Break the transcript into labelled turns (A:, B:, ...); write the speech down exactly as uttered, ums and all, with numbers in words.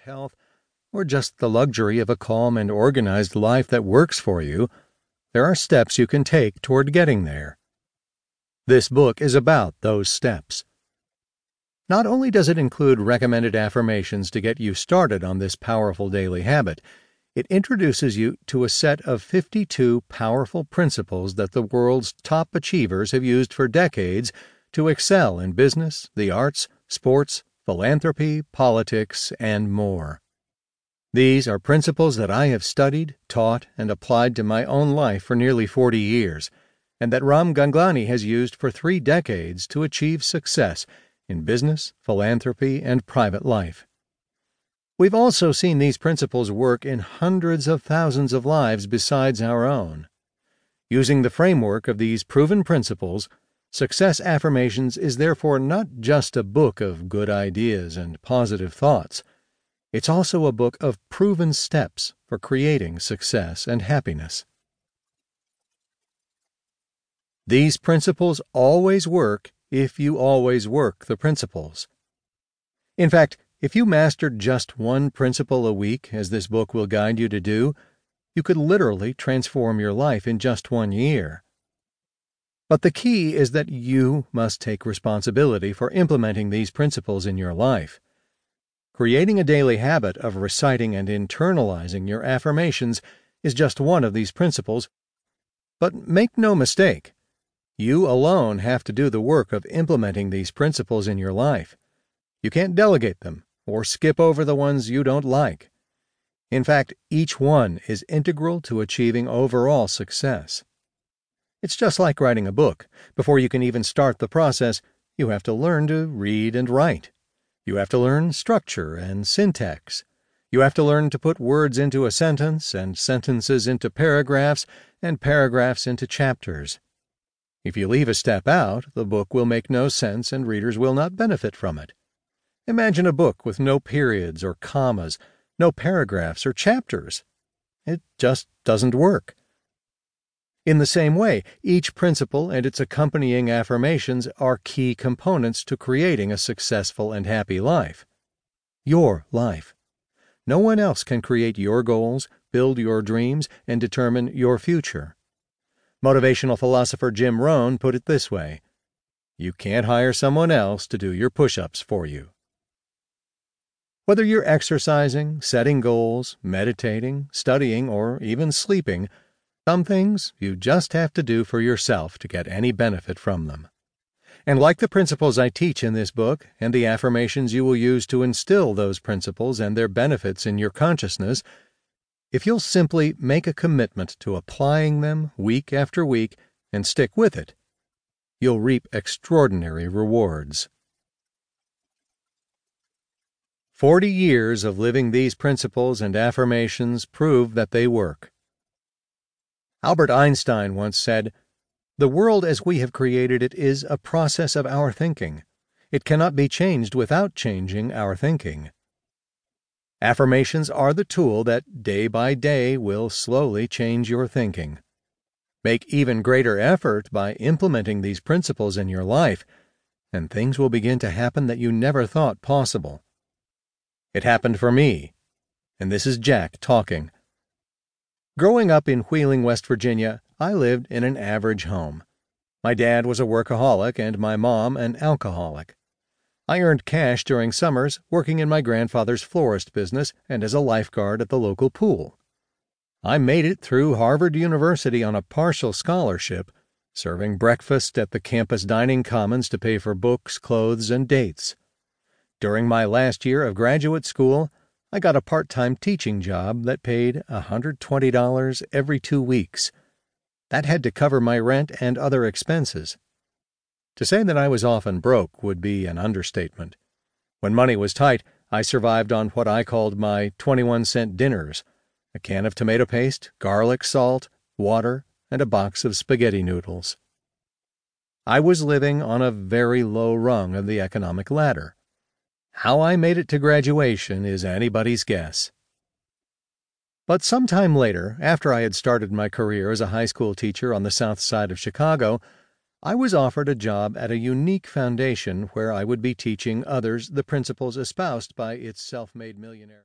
A: health, or just the luxury of a calm and organized life that works for you, there are steps you can take toward getting there. This book is about those steps. Not only does it include recommended affirmations to get you started on this powerful daily habit, it introduces you to a set of fifty-two powerful principles that the world's top achievers have used for decades to excel in business, the arts, sports, philanthropy, politics, and more. These are principles that I have studied, taught, and applied to my own life for nearly forty years, and that Ram Ganglani has used for three decades to achieve success in business, philanthropy, and private life. We've also seen these principles work in hundreds of thousands of lives besides our own. Using the framework of these proven principles, Success Affirmations is therefore not just a book of good ideas and positive thoughts. It's also a book of proven steps for creating success and happiness. These principles always work if you always work the principles. In fact, if you mastered just one principle a week, as this book will guide you to do, you could literally transform your life in just one year. But the key is that you must take responsibility for implementing these principles in your life. Creating a daily habit of reciting and internalizing your affirmations is just one of these principles. But make no mistake, you alone have to do the work of implementing these principles in your life. You can't delegate them or skip over the ones you don't like. In fact, each one is integral to achieving overall success. It's just like writing a book. Before you can even start the process, you have to learn to read and write. You have to learn structure and syntax. You have to learn to put words into a sentence and sentences into paragraphs and paragraphs into chapters. If you leave a step out, the book will make no sense and readers will not benefit from it. Imagine a book with no periods or commas, no paragraphs or chapters. It just doesn't work. In the same way, each principle and its accompanying affirmations are key components to creating a successful and happy life. Your life. No one else can create your goals, build your dreams, and determine your future. Motivational philosopher Jim Rohn put it this way: you can't hire someone else to do your push-ups for you. Whether you're exercising, setting goals, meditating, studying, or even sleeping, some things you just have to do for yourself to get any benefit from them. And like the principles I teach in this book, and the affirmations you will use to instill those principles and their benefits in your consciousness, if you'll simply make a commitment to applying them week after week and stick with it, you'll reap extraordinary rewards. Forty years of living these principles and affirmations prove that they work. Albert Einstein once said, "The world as we have created it is a process of our thinking. It cannot be changed without changing our thinking." Affirmations are the tool that, day by day, will slowly change your thinking. Make even greater effort by implementing these principles in your life, and things will begin to happen that you never thought possible. It happened for me, and this is Jack talking. Growing up in Wheeling, West Virginia, I lived in an average home. My dad was a workaholic and my mom an alcoholic. I earned cash during summers working in my grandfather's florist business and as a lifeguard at the local pool. I made it through Harvard University on a partial scholarship, serving breakfast at the campus dining commons to pay for books, clothes, and dates. During my last year of graduate school, I got a part-time teaching job that paid one hundred twenty dollars every two weeks. That had to cover my rent and other expenses. To say that I was often broke would be an understatement. When money was tight, I survived on what I called my twenty-one cent dinners, a can of tomato paste, garlic salt, water, and a box of spaghetti noodles. I was living on a very low rung of the economic ladder. How I made it to graduation is anybody's guess. But some time later, after I had started my career as a high school teacher on the south side of Chicago, I was offered a job at a unique foundation where I would be teaching others the principles espoused by its self-made millionaire.